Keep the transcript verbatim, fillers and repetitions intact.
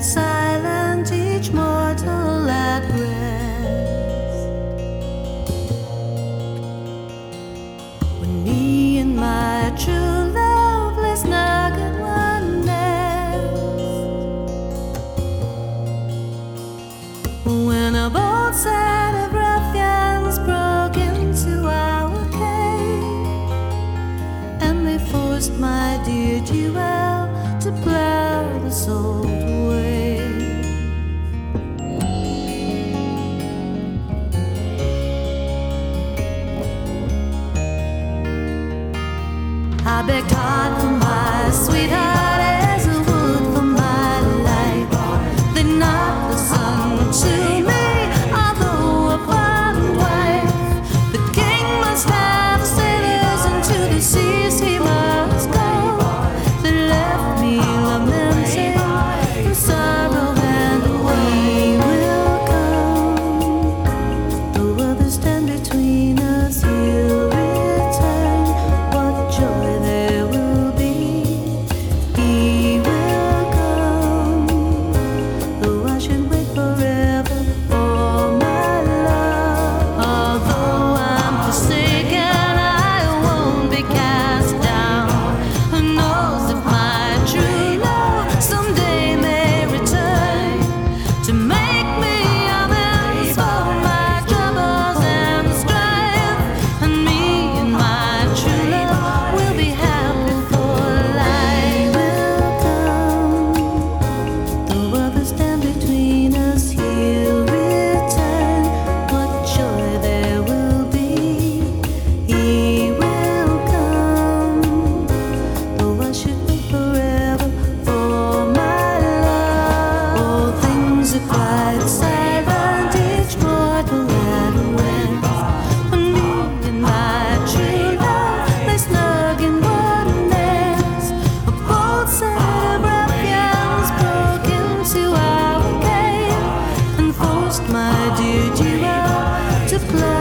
silent, each mortal at rest. When me and my true love lay snug in one nest, when a bold set of ruffians broke into our cave, and they forced my dear Jewel to plow the salt away. I begged hard for my sweetheart as I would for my life. They not listen to me, although a pardoned wife. The king must have sailors into the seas he must go. They left me lamenting in sorrow, and we will come. Though others stand between us, he'll return. What joy there will be. He will come. Though I should wait forever for my love. Although I'm forsaken, I won't be cast down. Who knows if my true love someday may return to make me amends for my troubles and strife. And me and my true love will be happy for life. Will come. Though others stand between us, he'll return. What joy there will be. He will come. Though I should wait forever for my love. All things are quite silent, each mortal at rest. When me and my true love lay snug in one nest, a bold set of ruffians broke into our cave and forced my dear Jewel to play